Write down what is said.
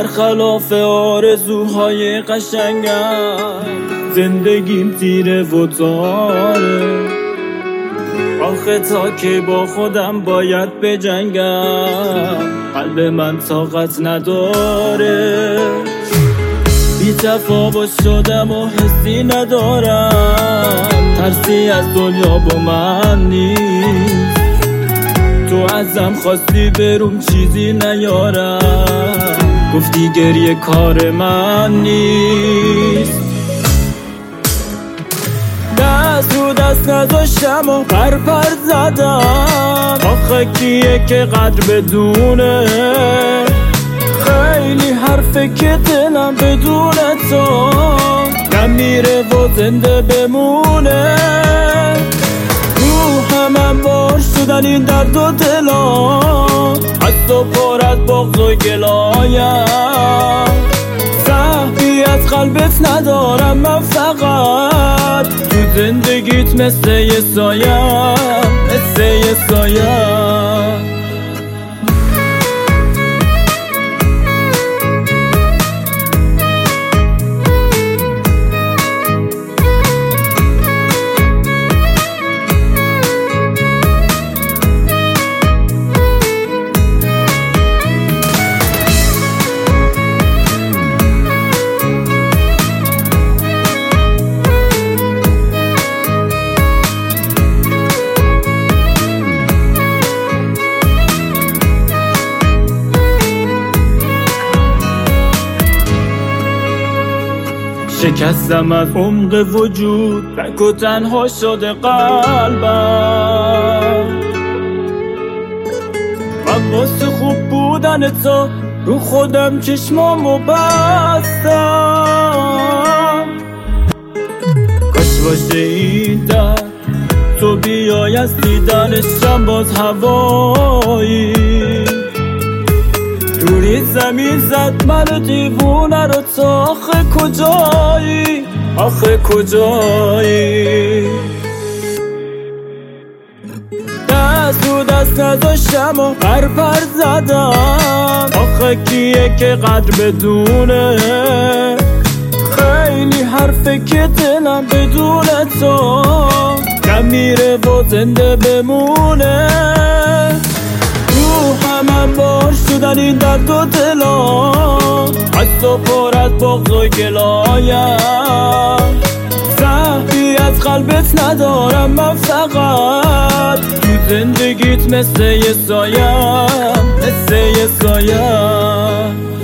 برخلاف آرزوهای قشنگم زندگیم تیره و تاره. آخه تا که با خودم باید بجنگم، قلب من طاقت نداره. بی تفاوت شدم و حسی ندارم، ترسی از دنیا با من نیست. تو ازم خواستی بروم چیزی نیارم، گفتی گریه کار من نیست. دست رو دست نذاشتم و پر زدم، آخه کیه که قدر بدونه. خیلی حرفه که دلم بدون تو نمیره و زنده بمونه. روحم بار شدن این درد و دلا، از تو پر از بغض و گلایم. صحبی از قلبت ندارم من، فقط تو زندگیت مثل یه سایم، مثل یه سایم. شکستم از عمق وجود، تک و تنها شده قلبم. من واسه خوب بودن تو رو خودم چشمامو بستم. کاش باشه این در تو بیای از دیدنشم باز هوایی. روی زمین زد من دیوونه رو تو، آخه کجایی، آخه کجایی. دست رو دست نذاشتم و پر زدم، آخه کیه که قدر بدونه. خیلی حرفه که دلم بدون تو نمیره و زنده بمونه. روحم بار شدن این درد و دلا، از تو پر از بغض و گلایم. صحبی از قلبت ندارم من، فقط تو زندگیت مثل یه سایم، مثل یه سایم.